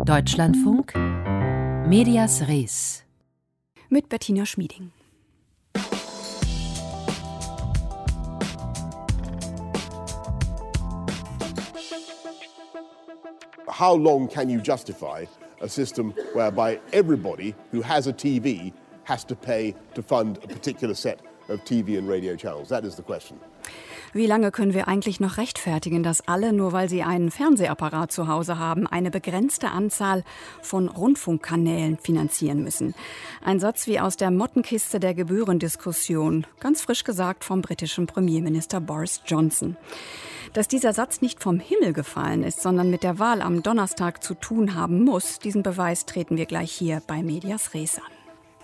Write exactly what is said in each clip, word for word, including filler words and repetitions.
Deutschlandfunk Medias Res mit Bettina Schmieding. How long can you justify a system whereby everybody who has a T V has to pay to fund a particular set of T V and radio channels? That is the question. Wie lange können wir eigentlich noch rechtfertigen, dass alle, nur weil sie einen Fernsehapparat zu Hause haben, eine begrenzte Anzahl von Rundfunkkanälen finanzieren müssen? Ein Satz wie aus der Mottenkiste der Gebührendiskussion, ganz frisch gesagt vom britischen Premierminister Boris Johnson. Dass dieser Satz nicht vom Himmel gefallen ist, sondern mit der Wahl am Donnerstag zu tun haben muss, diesen Beweis treten wir gleich hier bei Medias Res an.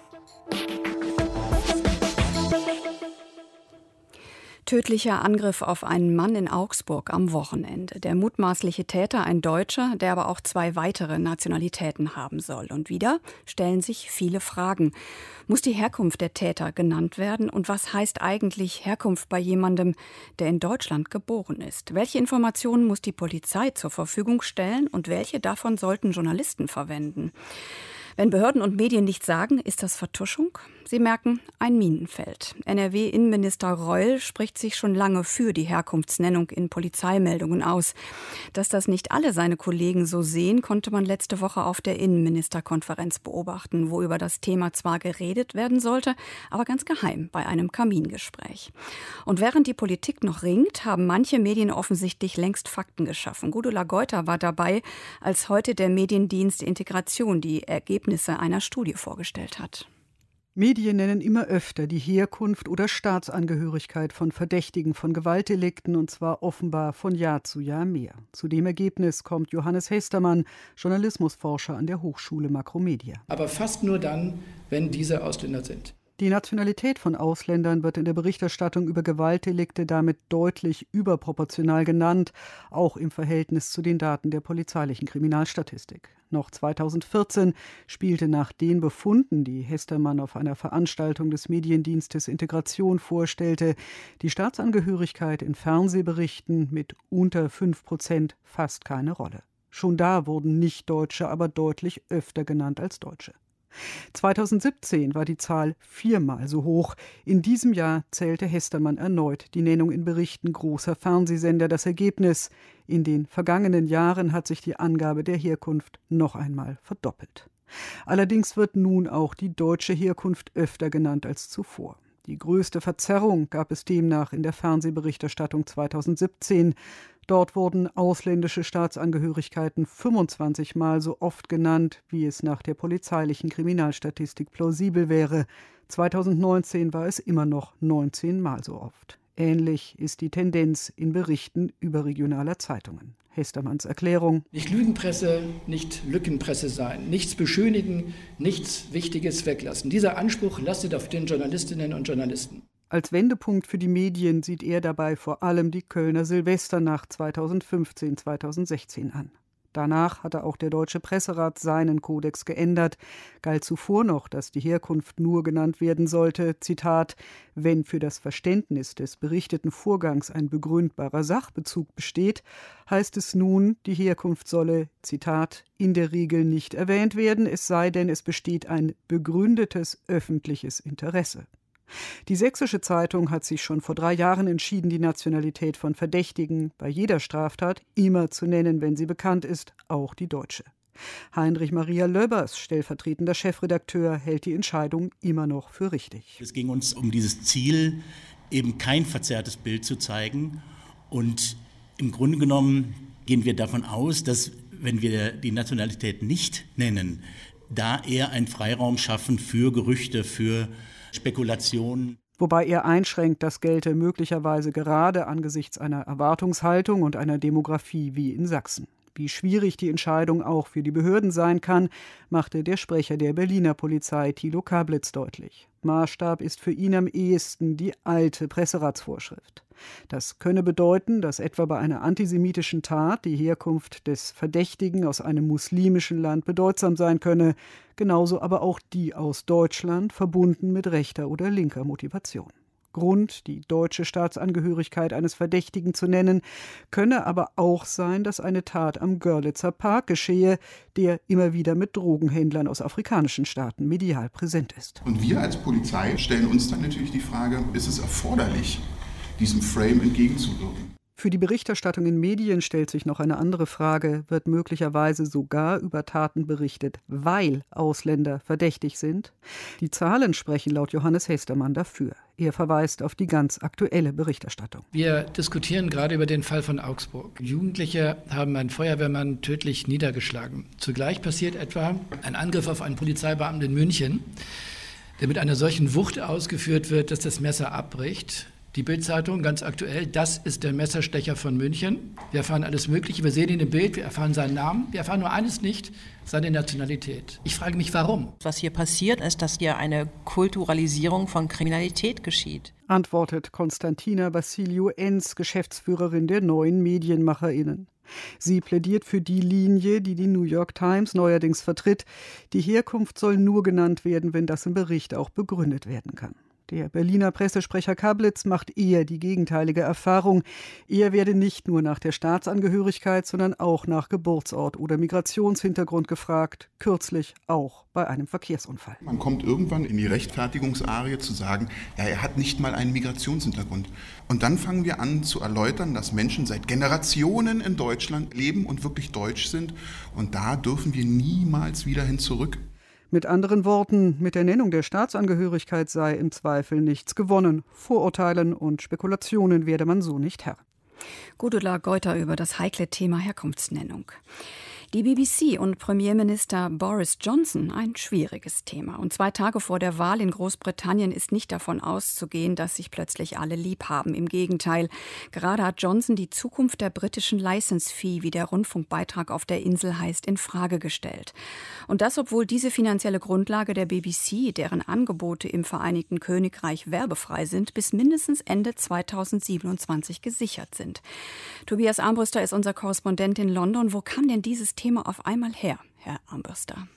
Tödlicher Angriff auf einen Mann in Augsburg am Wochenende. Der mutmaßliche Täter ein Deutscher, der aber auch zwei weitere Nationalitäten haben soll. Und wieder stellen sich viele Fragen. Muss die Herkunft der Täter genannt werden? Und was heißt eigentlich Herkunft bei jemandem, der in Deutschland geboren ist? Welche Informationen muss die Polizei zur Verfügung stellen und welche davon sollten Journalisten verwenden? Wenn Behörden und Medien nichts sagen, ist das Vertuschung? Sie merken, ein Minenfeld. N R W-Innenminister Reul spricht sich schon lange für die Herkunftsnennung in Polizeimeldungen aus. Dass das nicht alle seine Kollegen so sehen, konnte man letzte Woche auf der Innenministerkonferenz beobachten, wo über das Thema zwar geredet werden sollte, aber ganz geheim bei einem Kamingespräch. Und während die Politik noch ringt, haben manche Medien offensichtlich längst Fakten geschaffen. Gudula Geuter war dabei, als heute der Mediendienst Integration die Ergebnisse einer Studie vorgestellt hat. Medien nennen immer öfter die Herkunft oder Staatsangehörigkeit von Verdächtigen von Gewaltdelikten, und zwar offenbar von Jahr zu Jahr mehr. Zu dem Ergebnis kommt Johannes Hestermann, Journalismusforscher an der Hochschule Makromedia. Aber fast nur dann, wenn diese Ausländer sind. Die Nationalität von Ausländern wird in der Berichterstattung über Gewaltdelikte damit deutlich überproportional genannt, auch im Verhältnis zu den Daten der polizeilichen Kriminalstatistik. Noch zweitausendvierzehn spielte nach den Befunden, die Hestermann auf einer Veranstaltung des Mediendienstes Integration vorstellte, die Staatsangehörigkeit in Fernsehberichten mit unter fünf Prozent fast keine Rolle. Schon da wurden Nicht-Deutsche aber deutlich öfter genannt als Deutsche. zweitausendsiebzehn war die Zahl viermal so hoch. In diesem Jahr zählte Hestermann erneut die Nennung in Berichten großer Fernsehsender. Das Ergebnis: In den vergangenen Jahren hat sich die Angabe der Herkunft noch einmal verdoppelt. Allerdings wird nun auch die deutsche Herkunft öfter genannt als zuvor. Die größte Verzerrung gab es demnach in der Fernsehberichterstattung zweitausendsiebzehn. Dort wurden ausländische Staatsangehörigkeiten fünfundzwanzig Mal so oft genannt, wie es nach der polizeilichen Kriminalstatistik plausibel wäre. zweitausendneunzehn war es immer noch neunzehn Mal so oft. Ähnlich ist die Tendenz in Berichten überregionaler Zeitungen. Hestermanns Erklärung: Nicht Lügenpresse, nicht Lückenpresse sein, nichts beschönigen, nichts Wichtiges weglassen. Dieser Anspruch lastet auf den Journalistinnen und Journalisten. Als Wendepunkt für die Medien sieht er dabei vor allem die Kölner Silvesternacht zweitausendfünfzehn zweitausendsechzehn an. Danach hatte auch der Deutsche Presserat seinen Kodex geändert. Galt zuvor noch, dass die Herkunft nur genannt werden sollte, Zitat, wenn für das Verständnis des berichteten Vorgangs ein begründbarer Sachbezug besteht, heißt es nun, die Herkunft solle, Zitat, in der Regel nicht erwähnt werden, es sei denn, es besteht ein begründetes öffentliches Interesse. Die Sächsische Zeitung hat sich schon vor drei Jahren entschieden, die Nationalität von Verdächtigen bei jeder Straftat immer zu nennen, wenn sie bekannt ist, auch die deutsche. Heinrich Maria Löbbers, stellvertretender Chefredakteur, hält die Entscheidung immer noch für richtig. Es ging uns um dieses Ziel, eben kein verzerrtes Bild zu zeigen. Und im Grunde genommen gehen wir davon aus, dass, wenn wir die Nationalität nicht nennen, da eher einen Freiraum schaffen für Gerüchte, für Spekulationen. Wobei er einschränkt, das gelte möglicherweise gerade angesichts einer Erwartungshaltung und einer Demografie wie in Sachsen. Wie schwierig die Entscheidung auch für die Behörden sein kann, machte der Sprecher der Berliner Polizei Thilo Kablitz deutlich. Maßstab ist für ihn am ehesten die alte Presseratsvorschrift. Das könne bedeuten, dass etwa bei einer antisemitischen Tat die Herkunft des Verdächtigen aus einem muslimischen Land bedeutsam sein könne, genauso aber auch die aus Deutschland, verbunden mit rechter oder linker Motivation. Grund, die deutsche Staatsangehörigkeit eines Verdächtigen zu nennen, könne aber auch sein, dass eine Tat am Görlitzer Park geschehe, der immer wieder mit Drogenhändlern aus afrikanischen Staaten medial präsent ist. Und wir als Polizei stellen uns dann natürlich die Frage, ist es erforderlich, diesem Frame entgegenzuwirken? Für die Berichterstattung in Medien stellt sich noch eine andere Frage. Wird möglicherweise sogar über Taten berichtet, weil Ausländer verdächtig sind? Die Zahlen sprechen laut Johannes Hestermann dafür. Er verweist auf die ganz aktuelle Berichterstattung. Wir diskutieren gerade über den Fall von Augsburg. Jugendliche haben einen Feuerwehrmann tödlich niedergeschlagen. Zugleich passiert etwa ein Angriff auf einen Polizeibeamten in München, der mit einer solchen Wucht ausgeführt wird, dass das Messer abbricht. Die Bild-Zeitung, ganz aktuell, das ist der Messerstecher von München. Wir erfahren alles Mögliche, wir sehen ihn im Bild, wir erfahren seinen Namen, wir erfahren nur eines nicht, seine Nationalität. Ich frage mich, warum? Was hier passiert, ist, dass hier eine Kulturalisierung von Kriminalität geschieht. Antwortet Konstantina Vassiliou-Enz, Geschäftsführerin der Neuen MedienmacherInnen. Sie plädiert für die Linie, die die New York Times neuerdings vertritt. Die Herkunft soll nur genannt werden, wenn das im Bericht auch begründet werden kann. Der Berliner Pressesprecher Kablitz macht eher die gegenteilige Erfahrung. Er werde nicht nur nach der Staatsangehörigkeit, sondern auch nach Geburtsort oder Migrationshintergrund gefragt, kürzlich auch bei einem Verkehrsunfall. Man kommt irgendwann in die Rechtfertigungsarie zu sagen, ja, er hat nicht mal einen Migrationshintergrund. Und dann fangen wir an zu erläutern, dass Menschen seit Generationen in Deutschland leben und wirklich deutsch sind. Und da dürfen wir niemals wieder hin zurück. Mit anderen Worten, mit der Nennung der Staatsangehörigkeit sei im Zweifel nichts gewonnen. Vorurteilen und Spekulationen werde man so nicht Herr. Gudula Geuter über das heikle Thema Herkunftsnennung. Die B B C und Premierminister Boris Johnson ein schwieriges Thema. Und zwei Tage vor der Wahl in Großbritannien ist nicht davon auszugehen, dass sich plötzlich alle lieb haben. Im Gegenteil, gerade hat Johnson die Zukunft der britischen License Fee, wie der Rundfunkbeitrag auf der Insel heißt, in Frage gestellt. Und das, obwohl diese finanzielle Grundlage der B B C, deren Angebote im Vereinigten Königreich werbefrei sind, bis mindestens Ende zweitausendsiebenundzwanzig gesichert sind. Tobias Armbruster ist unser Korrespondent in London. Wo kam denn dieses Thema auf einmal her, Herr Armbruster?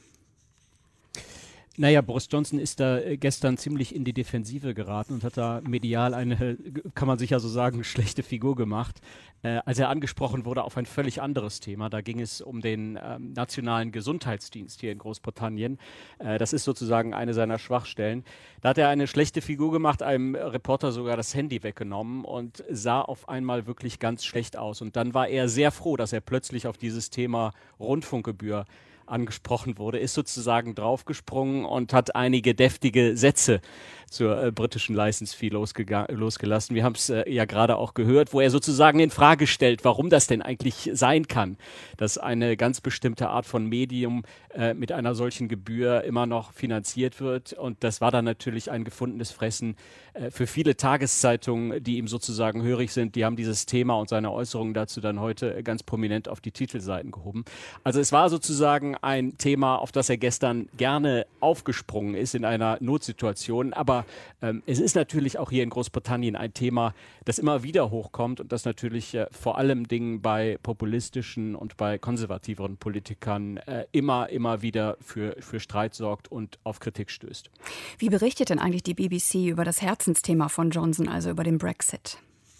Naja, Boris Johnson ist da gestern ziemlich in die Defensive geraten und hat da medial eine, kann man sicher so sagen, schlechte Figur gemacht, äh, als er angesprochen wurde auf ein völlig anderes Thema. Da ging es um den ähm, nationalen Gesundheitsdienst hier in Großbritannien. Äh, das ist sozusagen eine seiner Schwachstellen. Da hat er eine schlechte Figur gemacht, einem Reporter sogar das Handy weggenommen und sah auf einmal wirklich ganz schlecht aus. Und dann war er sehr froh, dass er plötzlich auf dieses Thema Rundfunkgebühr angesprochen wurde, ist sozusagen draufgesprungen und hat einige deftige Sätze zur äh, britischen License Fee losgelassen. Wir haben es äh, ja gerade auch gehört, wo er sozusagen in Frage stellt, warum das denn eigentlich sein kann, dass eine ganz bestimmte Art von Medium äh, mit einer solchen Gebühr immer noch finanziert wird. Und das war dann natürlich ein gefundenes Fressen äh, für viele Tageszeitungen, die ihm sozusagen hörig sind. Die haben dieses Thema und seine Äußerungen dazu dann heute ganz prominent auf die Titelseiten gehoben. Also es war sozusagen ein Thema, auf das er gestern gerne aufgesprungen ist in einer Notsituation. Aber ähm, es ist natürlich auch hier in Großbritannien ein Thema, das immer wieder hochkommt und das natürlich äh, vor allem Dingen bei populistischen und bei konservativeren Politikern äh, immer, immer wieder für, für Streit sorgt und auf Kritik stößt. Wie berichtet denn eigentlich die B B C über das Herzensthema von Johnson, also über den Brexit?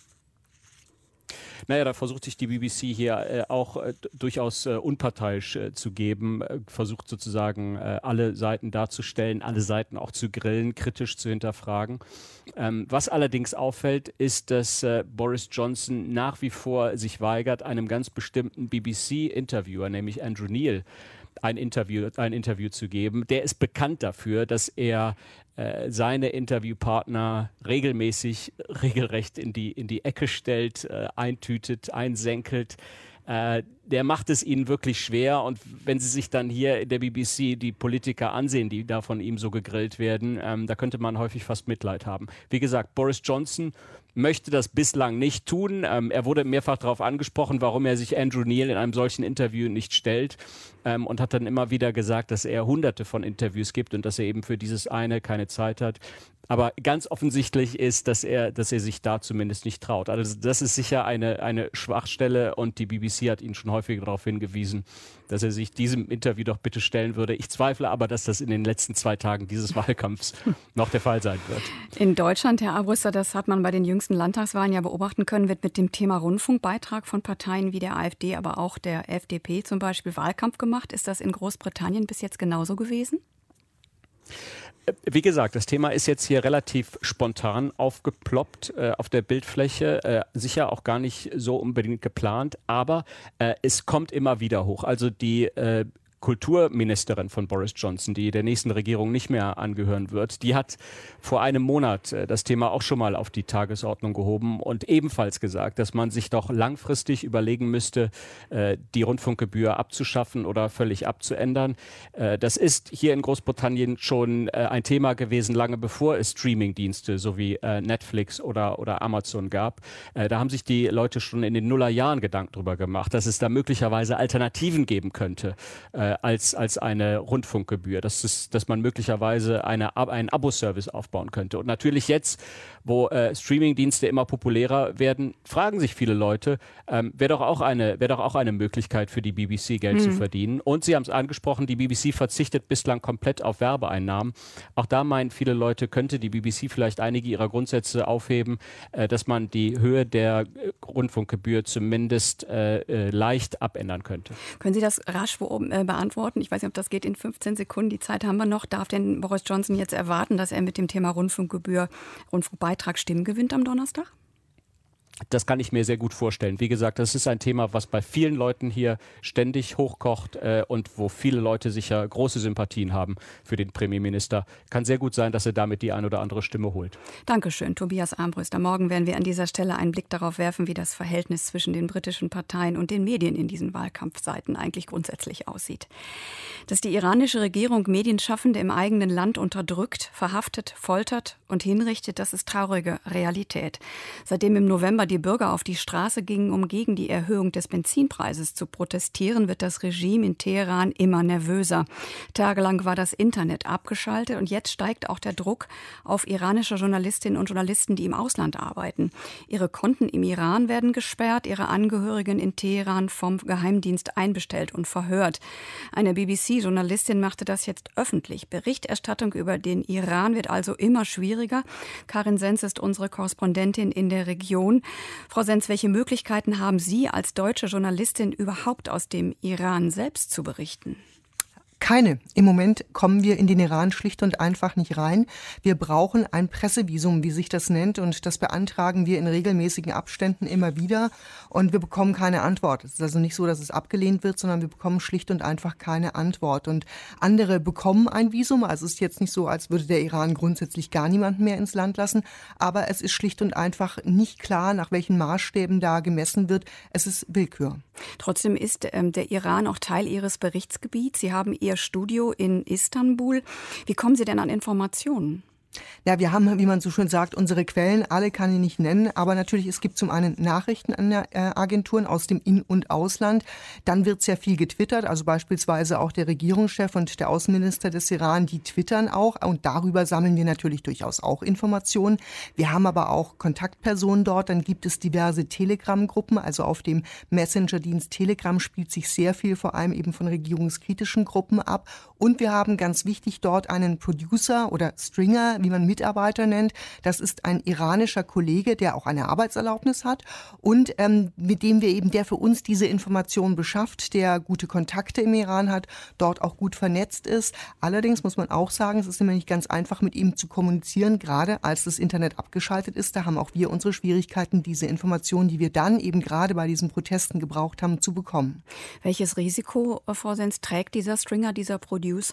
Naja, da versucht sich die B B C hier äh, auch äh, durchaus äh, unparteiisch äh, zu geben, äh, versucht sozusagen äh, alle Seiten darzustellen, alle Seiten auch zu grillen, kritisch zu hinterfragen. Ähm, was allerdings auffällt, ist, dass äh, Boris Johnson nach wie vor sich weigert, einem ganz bestimmten B B C-Interviewer, nämlich Andrew Neil, ein Interview, ein Interview zu geben. Der ist bekannt dafür, dass er äh, seine Interviewpartner regelmäßig, regelrecht in die, in die Ecke stellt, äh, eintütet, einsenkelt. Äh, der macht es ihnen wirklich schwer. Und wenn Sie sich dann hier in der B B C die Politiker ansehen, die da von ihm so gegrillt werden, ähm, da könnte man häufig fast Mitleid haben. Wie gesagt, Boris Johnson, möchte das bislang nicht tun. Ähm, er wurde mehrfach darauf angesprochen, warum er sich Andrew Neil in einem solchen Interview nicht stellt ähm, und hat dann immer wieder gesagt, dass er hunderte von Interviews gibt und dass er eben für dieses eine keine Zeit hat. Aber ganz offensichtlich ist, dass er, dass er sich da zumindest nicht traut. Also das ist sicher eine, eine Schwachstelle und die B B C hat ihn schon häufig darauf hingewiesen, dass er sich diesem Interview doch bitte stellen würde. Ich zweifle aber, dass das in den letzten zwei Tagen dieses Wahlkampfs noch der Fall sein wird. In Deutschland, Herr Abrüster, das hat man bei den jüngsten Landtagswahlen ja beobachten können, wird mit dem Thema Rundfunkbeitrag von Parteien wie der AfD, aber auch der F D P zum Beispiel Wahlkampf gemacht. Ist das in Großbritannien bis jetzt genauso gewesen? Wie gesagt, das Thema ist jetzt hier relativ spontan aufgeploppt äh, auf der Bildfläche, äh, sicher auch gar nicht so unbedingt geplant, aber äh, es kommt immer wieder hoch. Also die äh, Kulturministerin von Boris Johnson, die der nächsten Regierung nicht mehr angehören wird, die hat vor einem Monat äh, das Thema auch schon mal auf die Tagesordnung gehoben und ebenfalls gesagt, dass man sich doch langfristig überlegen müsste, äh, die Rundfunkgebühr abzuschaffen oder völlig abzuändern. Äh, das ist hier in Großbritannien schon äh, ein Thema gewesen, lange bevor es Streamingdienste so wie äh, Netflix oder, oder Amazon gab. Äh, da haben sich die Leute schon in den Nullerjahren Gedanken darüber gemacht, dass es da möglicherweise Alternativen geben könnte, äh, als, als eine Rundfunkgebühr, dass, es, dass man möglicherweise eine, einen Abo-Service aufbauen könnte. Und natürlich jetzt, wo äh, Streamingdienste immer populärer werden, fragen sich viele Leute, ähm, wäre doch auch eine, wäre doch auch eine Möglichkeit für die B B C Geld mhm. zu verdienen. Und Sie haben es angesprochen, die B B C verzichtet bislang komplett auf Werbeeinnahmen. Auch da meinen viele Leute, könnte die B B C vielleicht einige ihrer Grundsätze aufheben, äh, dass man die Höhe der äh, Rundfunkgebühr zumindest äh, äh, leicht abändern könnte. Können Sie das rasch äh, beantworten? Ich weiß nicht, ob das geht in fünfzehn Sekunden. Die Zeit haben wir noch. Darf denn Boris Johnson jetzt erwarten, dass er mit dem Thema Rundfunkgebühr, Rundfunkbeitrag Stimmen gewinnt am Donnerstag? Das kann ich mir sehr gut vorstellen. Wie gesagt, das ist ein Thema, was bei vielen Leuten hier ständig hochkocht äh, und wo viele Leute sicher große Sympathien haben für den Premierminister. Kann sehr gut sein, dass er damit die ein oder andere Stimme holt. Dankeschön, Tobias Armbruster. Morgen werden wir an dieser Stelle einen Blick darauf werfen, wie das Verhältnis zwischen den britischen Parteien und den Medien in diesen Wahlkampfseiten eigentlich grundsätzlich aussieht. Dass die iranische Regierung Medienschaffende im eigenen Land unterdrückt, verhaftet, foltert und hinrichtet, das ist traurige Realität. Seitdem im November die Bürger auf die Straße gingen, um gegen die Erhöhung des Benzinpreises zu protestieren, wird das Regime in Teheran immer nervöser. Tagelang war das Internet abgeschaltet und jetzt steigt auch der Druck auf iranische Journalistinnen und Journalisten, die im Ausland arbeiten. Ihre Konten im Iran werden gesperrt, ihre Angehörigen in Teheran vom Geheimdienst einbestellt und verhört. Eine B B C-Journalistin machte das jetzt öffentlich. Berichterstattung über den Iran wird also immer schwieriger. Karin Senz ist unsere Korrespondentin in der Region. Frau Senz, welche Möglichkeiten haben Sie als deutsche Journalistin überhaupt aus dem Iran selbst zu berichten? Keine. Im Moment kommen wir in den Iran schlicht und einfach nicht rein. Wir brauchen ein Pressevisum, wie sich das nennt, und das beantragen wir in regelmäßigen Abständen immer wieder und wir bekommen keine Antwort. Es ist also nicht so, dass es abgelehnt wird, sondern wir bekommen schlicht und einfach keine Antwort. Und andere bekommen ein Visum, also es ist jetzt nicht so, als würde der Iran grundsätzlich gar niemanden mehr ins Land lassen, aber es ist schlicht und einfach nicht klar, nach welchen Maßstäben da gemessen wird. Es ist Willkür. Trotzdem ist ähm, der Iran auch Teil Ihres Berichtsgebiets. Sie haben Ihr Studio in Istanbul. Wie kommen Sie denn an Informationen? Ja, wir haben, wie man so schön sagt, unsere Quellen, alle kann ich nicht nennen, aber natürlich, es gibt zum einen Nachrichtenagenturen aus dem In- und Ausland, dann wird sehr viel getwittert, also beispielsweise auch der Regierungschef und der Außenminister des Iran, die twittern auch und darüber sammeln wir natürlich durchaus auch Informationen. Wir haben aber auch Kontaktpersonen dort, dann gibt es diverse Telegram-Gruppen, also auf dem Messenger-Dienst Telegram spielt sich sehr viel vor allem eben von regierungskritischen Gruppen ab und wir haben ganz wichtig dort einen Producer oder Stringer, wie man Mitarbeiter nennt. Das ist ein iranischer Kollege, der auch eine Arbeitserlaubnis hat und ähm, mit dem wir eben, der für uns diese Informationen beschafft, der gute Kontakte im Iran hat, dort auch gut vernetzt ist. Allerdings muss man auch sagen, es ist immer nicht ganz einfach, mit ihm zu kommunizieren, gerade als das Internet abgeschaltet ist. Da haben auch wir unsere Schwierigkeiten, diese Informationen, die wir dann eben gerade bei diesen Protesten gebraucht haben, zu bekommen. Welches Risiko, Frau Senz, trägt dieser Stringer, dieser Producer?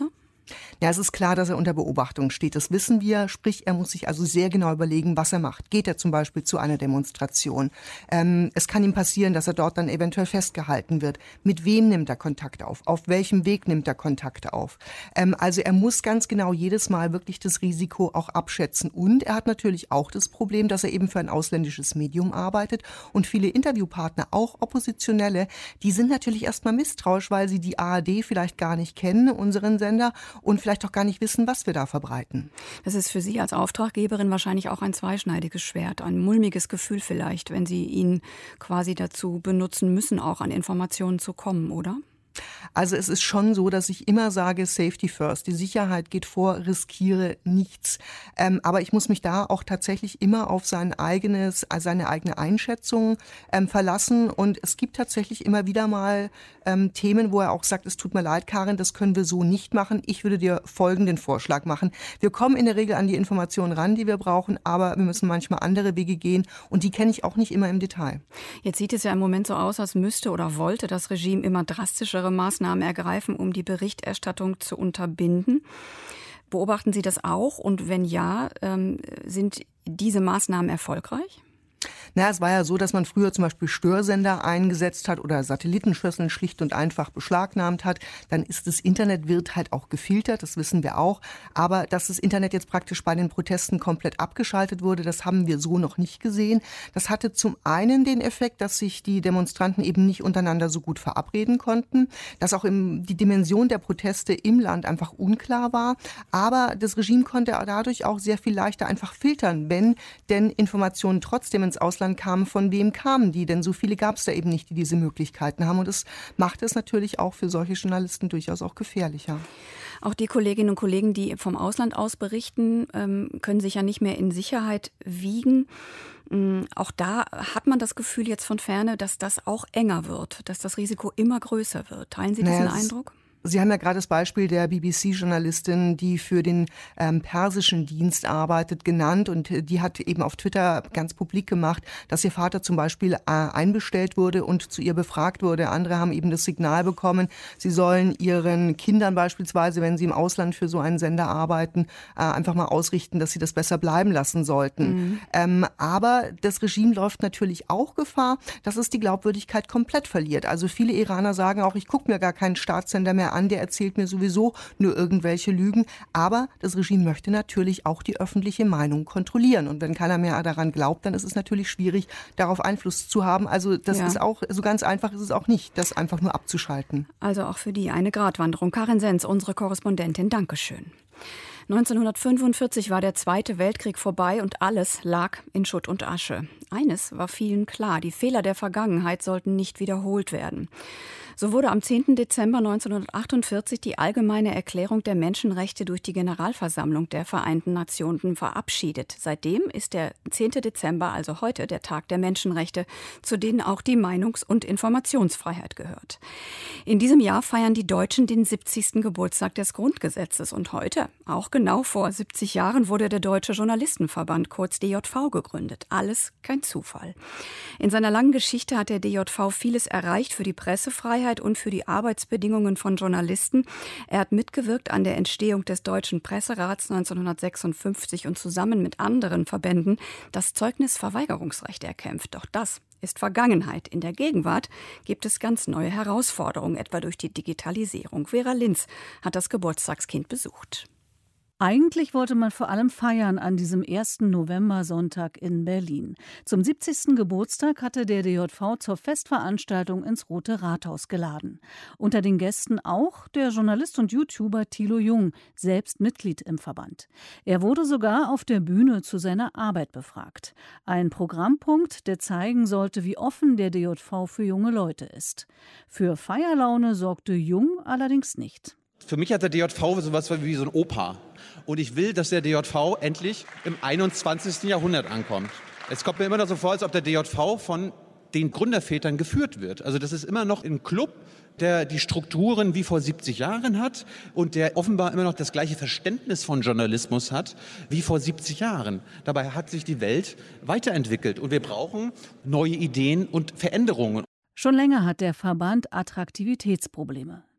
Ja, es ist klar, dass er unter Beobachtung steht. Das wissen wir. Sprich, er muss sich also sehr genau überlegen, was er macht. Geht er zum Beispiel zu einer Demonstration? Ähm, es kann ihm passieren, dass er dort dann eventuell festgehalten wird. Mit wem nimmt er Kontakt auf? Auf welchem Weg nimmt er Kontakt auf? Ähm, also er muss ganz genau jedes Mal wirklich das Risiko auch abschätzen. Und er hat natürlich auch das Problem, dass er eben für ein ausländisches Medium arbeitet. Und viele Interviewpartner, auch Oppositionelle, die sind natürlich erstmal misstrauisch, weil sie die A R D vielleicht gar nicht kennen, unseren Sender, und vielleicht auch gar nicht wissen, was wir da verbreiten. Das ist für Sie als Auftraggeberin wahrscheinlich auch ein zweischneidiges Schwert, ein mulmiges Gefühl vielleicht, wenn Sie ihn quasi dazu benutzen müssen, auch an Informationen zu kommen, oder? Also es ist schon so, dass ich immer sage, Safety first. Die Sicherheit geht vor, riskiere nichts. Ähm, aber ich muss mich da auch tatsächlich immer auf sein eigenes, seine eigene Einschätzung ähm, verlassen. Und es gibt tatsächlich immer wieder mal ähm, Themen, wo er auch sagt, es tut mir leid, Karin, das können wir so nicht machen. Ich würde dir folgenden Vorschlag machen. Wir kommen in der Regel an die Informationen ran, die wir brauchen, aber wir müssen manchmal andere Wege gehen. Und die kenne ich auch nicht immer im Detail. Jetzt sieht es ja im Moment so aus, als müsste oder wollte das Regime immer drastischere Maßnahmen ergreifen, um die Berichterstattung zu unterbinden. Beobachten Sie das auch? Und wenn ja, ähm, sind diese Maßnahmen erfolgreich? Na, es war ja so, dass man früher zum Beispiel Störsender eingesetzt hat oder Satellitenschüsseln schlicht und einfach beschlagnahmt hat. Dann ist das Internet, wird halt auch gefiltert, das wissen wir auch. Aber dass das Internet jetzt praktisch bei den Protesten komplett abgeschaltet wurde, das haben wir so noch nicht gesehen. Das hatte zum einen den Effekt, dass sich die Demonstranten eben nicht untereinander so gut verabreden konnten, dass auch im, die Dimension der Proteste im Land einfach unklar war. Aber das Regime konnte dadurch auch sehr viel leichter einfach filtern, wenn denn Informationen trotzdem ins Ausland kamen, von wem kamen die? Denn so viele gab es da eben nicht, die diese Möglichkeiten haben. Und das macht es natürlich auch für solche Journalisten durchaus auch gefährlicher. Auch die Kolleginnen und Kollegen, die vom Ausland aus berichten, können sich ja nicht mehr in Sicherheit wiegen. Auch da hat man das Gefühl jetzt von Ferne, dass das auch enger wird, dass das Risiko immer größer wird. Teilen Sie diesen naja, Eindruck? Sie haben ja gerade das Beispiel der B B C-Journalistin, die für den ähm, persischen Dienst arbeitet, genannt. Und die hat eben auf Twitter ganz publik gemacht, dass ihr Vater zum Beispiel äh, einbestellt wurde und zu ihr befragt wurde. Andere haben eben das Signal bekommen, sie sollen ihren Kindern beispielsweise, wenn sie im Ausland für so einen Sender arbeiten, äh, einfach mal ausrichten, dass sie das besser bleiben lassen sollten. Mhm. Ähm, aber das Regime läuft natürlich auch Gefahr, dass es die Glaubwürdigkeit komplett verliert. Also viele Iraner sagen auch, ich gucke mir gar keinen Staatssender mehr an, der erzählt mir sowieso nur irgendwelche Lügen. Aber das Regime möchte natürlich auch die öffentliche Meinung kontrollieren. Und wenn keiner mehr daran glaubt, dann ist es natürlich schwierig, darauf Einfluss zu haben. Also das ja. ist auch, so ganz einfach ist es auch nicht, das einfach nur abzuschalten. Also auch für die eine Gratwanderung. Karin Senz, unsere Korrespondentin, Dankeschön. neunzehnhundertfünfundvierzig war der Zweite Weltkrieg vorbei und alles lag in Schutt und Asche. Eines war vielen klar, die Fehler der Vergangenheit sollten nicht wiederholt werden. So wurde am zehnten Dezember neunzehnhundertachtundvierzig die Allgemeine Erklärung der Menschenrechte durch die Generalversammlung der Vereinten Nationen verabschiedet. Seitdem ist der zehnte Dezember, also heute, der Tag der Menschenrechte, zu denen auch die Meinungs- und Informationsfreiheit gehört. In diesem Jahr feiern die Deutschen den siebzigsten Geburtstag des Grundgesetzes. Und heute, auch genau vor siebzig Jahren, wurde der Deutsche Journalistenverband, kurz D J V, gegründet. Alles kein Zufall. In seiner langen Geschichte hat der D J V vieles erreicht für die Pressefreiheit und für die Arbeitsbedingungen von Journalisten. Er hat mitgewirkt an der Entstehung des Deutschen Presserats neunzehnhundertsechsundfünfzig und zusammen mit anderen Verbänden das Zeugnisverweigerungsrecht erkämpft. Doch das ist Vergangenheit. In der Gegenwart gibt es ganz neue Herausforderungen, etwa durch die Digitalisierung. Vera Linz hat das Geburtstagskind besucht. Eigentlich wollte man vor allem feiern an diesem ersten Novembersonntag in Berlin. Zum siebzigsten Geburtstag hatte der D J V zur Festveranstaltung ins Rote Rathaus geladen. Unter den Gästen auch der Journalist und YouTuber Thilo Jung, selbst Mitglied im Verband. Er wurde sogar auf der Bühne zu seiner Arbeit befragt. Ein Programmpunkt, der zeigen sollte, wie offen der D J V für junge Leute ist. Für Feierlaune sorgte Jung allerdings nicht. Für mich hat der D J V sowas wie so ein Opa. Und ich will, dass der D J V endlich im einundzwanzigsten Jahrhundert ankommt. Es kommt mir immer noch so vor, als ob der D J V von den Gründervätern geführt wird. Also das ist immer noch ein Club, der die Strukturen wie vor siebzig Jahren hat und der offenbar immer noch das gleiche Verständnis von Journalismus hat wie vor siebzig Jahren. Dabei hat sich die Welt weiterentwickelt und wir brauchen neue Ideen und Veränderungen. Schon länger hat der Verband Attraktivitätsprobleme.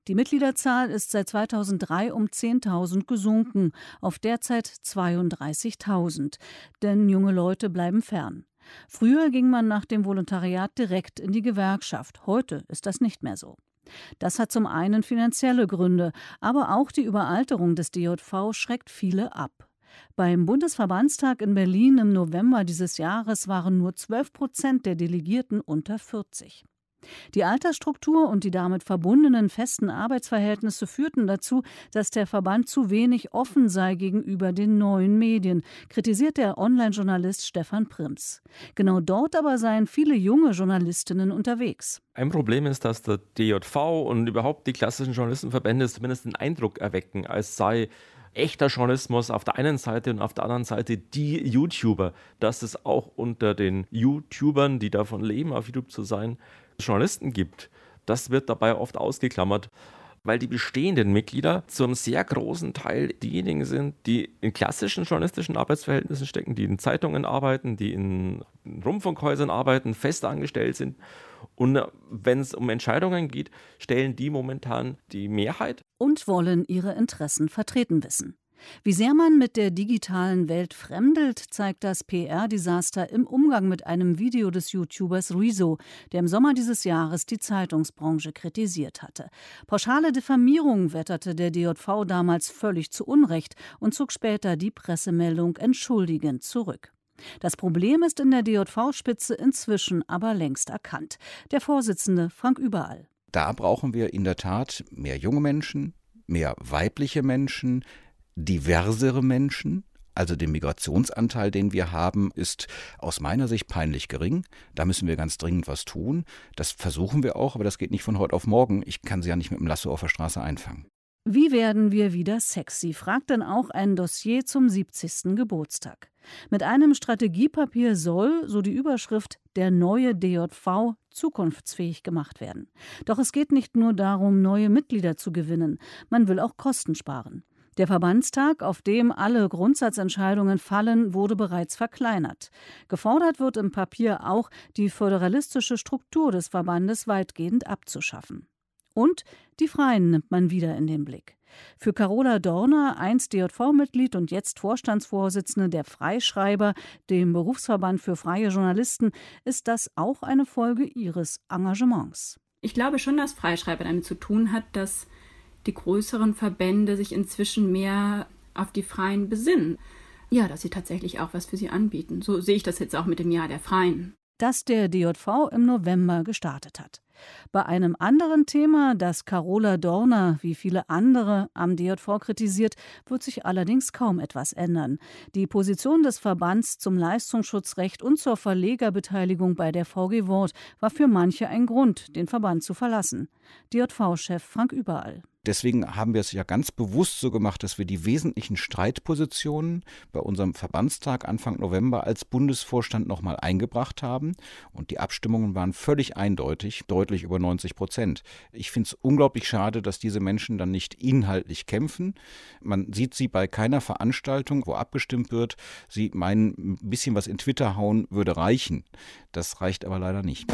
Die Mitgliederzahl ist seit zweitausenddrei um zehntausend gesunken, auf derzeit zweiunddreißigtausend. Denn junge Leute bleiben fern. Früher ging man nach dem Volontariat direkt in die Gewerkschaft. Heute ist das nicht mehr so. Das hat zum einen finanzielle Gründe, aber auch die Überalterung des D J V schreckt viele ab. Beim Bundesverbandstag in Berlin im November dieses Jahres waren nur zwölf Prozent der Delegierten unter vierzig. Die Altersstruktur und die damit verbundenen festen Arbeitsverhältnisse führten dazu, dass der Verband zu wenig offen sei gegenüber den neuen Medien, kritisiert der Online-Journalist Stefan Prims. Genau dort aber seien viele junge Journalistinnen unterwegs. Ein Problem ist, dass der D J V und überhaupt die klassischen Journalistenverbände zumindest den Eindruck erwecken, als sei echter Journalismus auf der einen Seite und auf der anderen Seite die YouTuber, dass es auch unter den YouTubern, die davon leben, auf YouTube zu sein, Journalisten gibt. Das wird dabei oft ausgeklammert, weil die bestehenden Mitglieder zu einem sehr großen Teil diejenigen sind, die in klassischen journalistischen Arbeitsverhältnissen stecken, die in Zeitungen arbeiten, die in Rundfunkhäusern arbeiten, fest angestellt sind. Und wenn es um Entscheidungen geht, stellen die momentan die Mehrheit. Und wollen ihre Interessen vertreten wissen. Wie sehr man mit der digitalen Welt fremdelt, zeigt das P R-Desaster im Umgang mit einem Video des YouTubers Rezo, der im Sommer dieses Jahres die Zeitungsbranche kritisiert hatte. Pauschale Diffamierung wetterte der D J V damals völlig zu Unrecht und zog später die Pressemeldung entschuldigend zurück. Das Problem ist in der D J V-Spitze inzwischen aber längst erkannt. Der Vorsitzende Frank Überall. Da brauchen wir in der Tat mehr junge Menschen, mehr weibliche Menschen, diversere Menschen. Also der Migrationsanteil, den wir haben, ist aus meiner Sicht peinlich gering. Da müssen wir ganz dringend was tun. Das versuchen wir auch, aber das geht nicht von heute auf morgen. Ich kann sie ja nicht mit dem Lasso auf der Straße einfangen. Wie werden wir wieder sexy, fragt dann auch ein Dossier zum siebzigsten Geburtstag. Mit einem Strategiepapier soll, so die Überschrift, der neue D J V zukunftsfähig gemacht werden. Doch es geht nicht nur darum, neue Mitglieder zu gewinnen. Man will auch Kosten sparen. Der Verbandstag, auf dem alle Grundsatzentscheidungen fallen, wurde bereits verkleinert. Gefordert wird im Papier auch, die föderalistische Struktur des Verbandes weitgehend abzuschaffen. Und die Freien nimmt man wieder in den Blick. Für Carola Dorner, einst D J V-Mitglied und jetzt Vorstandsvorsitzende der Freischreiber, dem Berufsverband für freie Journalisten, ist das auch eine Folge ihres Engagements. Ich glaube schon, dass Freischreiber damit zu tun hat, dass die größeren Verbände sich inzwischen mehr auf die Freien besinnen. Ja, dass sie tatsächlich auch was für sie anbieten. So sehe ich das jetzt auch mit dem Jahr der Freien. Das der D J V im November gestartet hat. Bei einem anderen Thema, das Carola Dorner wie viele andere am D J V kritisiert, wird sich allerdings kaum etwas ändern. Die Position des Verbands zum Leistungsschutzrecht und zur Verlegerbeteiligung bei der V G Wort war für manche ein Grund, den Verband zu verlassen. D J V-Chef Frank Überall. Deswegen haben wir es ja ganz bewusst so gemacht, dass wir die wesentlichen Streitpositionen bei unserem Verbandstag Anfang November als Bundesvorstand nochmal eingebracht haben. Und die Abstimmungen waren völlig eindeutig, deutlich über neunzig Prozent. Ich finde es unglaublich schade, dass diese Menschen dann nicht inhaltlich kämpfen. Man sieht sie bei keiner Veranstaltung, wo abgestimmt wird. Sie meinen, ein bisschen was in Twitter hauen würde reichen. Das reicht aber leider nicht.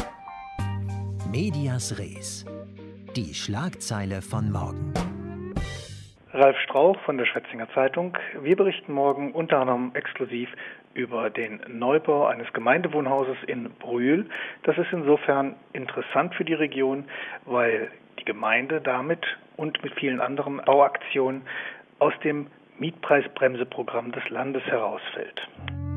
Medias Res. Die Schlagzeile von morgen. Ralf Strauch von der Schwetzinger Zeitung. Wir berichten morgen unter anderem exklusiv über den Neubau eines Gemeindewohnhauses in Brühl. Das ist insofern interessant für die Region, weil die Gemeinde damit und mit vielen anderen Bauaktionen aus dem Mietpreisbremseprogramm des Landes herausfällt.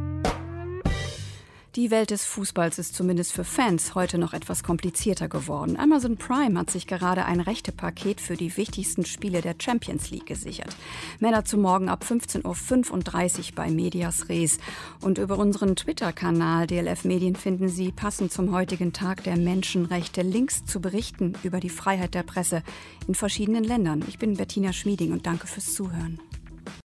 Die Welt des Fußballs ist zumindest für Fans heute noch etwas komplizierter geworden. Amazon Prime hat sich gerade ein Rechtepaket für die wichtigsten Spiele der Champions League gesichert. Mehr dazu morgen ab fünfzehn Uhr fünfunddreißig bei Medias Res. Und über unseren Twitter-Kanal D L F Medien finden Sie passend zum heutigen Tag der Menschenrechte Links zu Berichten über die Freiheit der Presse in verschiedenen Ländern. Ich bin Bettina Schmieding und danke fürs Zuhören.